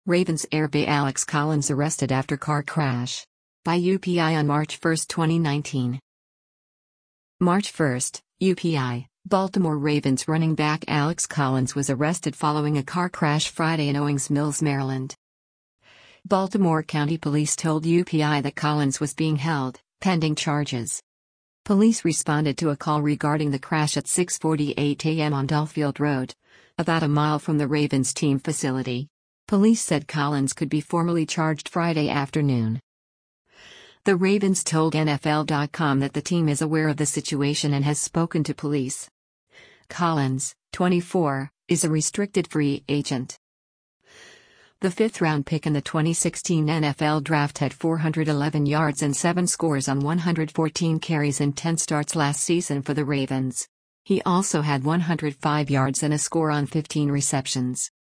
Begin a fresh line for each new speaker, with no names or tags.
Ravens airbay Alex Collins arrested after car crash. By UPI on March 1, 2019. March 1, UPI, Baltimore Ravens running back Alex Collins was arrested following a car crash Friday in Owings Mills, Maryland. Baltimore County Police told UPI that Collins was being held, pending charges. Police responded to a call regarding the crash at 6:48 a.m. on Dulfield Road, about a mile from the Ravens team facility. Police said Collins could be formally charged Friday afternoon. The Ravens told NFL.com that the team is aware of the situation and has spoken to police. Collins, 24, is a restricted free agent. The fifth-round pick in the 2016 NFL Draft had 411 yards and 7 scores on 114 carries in 10 starts last season for the Ravens. He also had 105 yards and a score on 15 receptions.